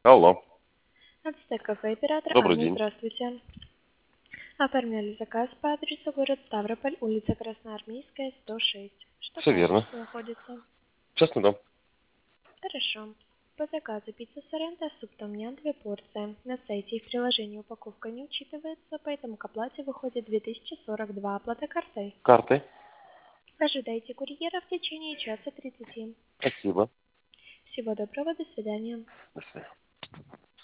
Алло, Ацтек кафе, оператор добрый Аня, день. здравствуйте. Оформляли заказ по адресу город Ставрополь, улица Красноармейская, 106. Что Все по верно. адресу находится? Частный дом. Хорошо. По заказу пицца Соренто, суп том-ям, 2 порции. На сайте и в приложении упаковка не учитывается, поэтому к оплате выходит 2042. Оплата картой. Карты. Ожидайте курьера в течение часа 30. Спасибо. Всего доброго, до свидания. До свидания.